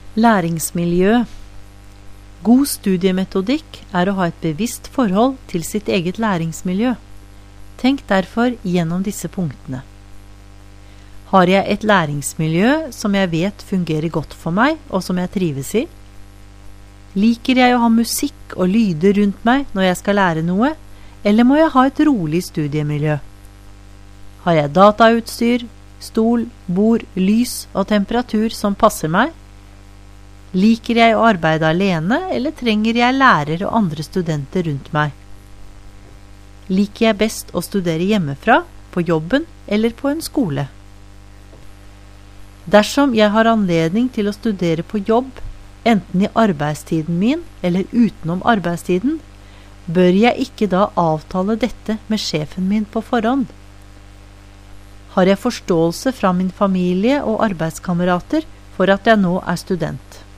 Læringsmiljø. God studiemetodikk å ha et bevisst forhold til sitt eget læringsmiljø. Tenk derfor gjennom disse punktene. Har jeg et læringsmiljø som jeg vet fungerer godt for meg, og som jeg trives i? Liker jeg å ha musikk og lyder rundt meg når jeg skal lære noe, eller må jeg ha et rolig studiemiljø? Har jeg datautstyr, stol, bord, lys og temperatur som passer meg? Liker jeg å arbeide alene, eller trenger jeg lærer og andre studenter rundt meg? Liker jeg best å studere hjemmefra, på jobben eller på en skole? Dersom jeg har anledning til å studere på jobb, enten i arbeidstiden min eller utenom arbeidstiden, bør jeg ikke da avtale dette med sjefen min på forhånd? Har jeg forståelse fra min familie og arbeidskamerater for at jeg nå er student?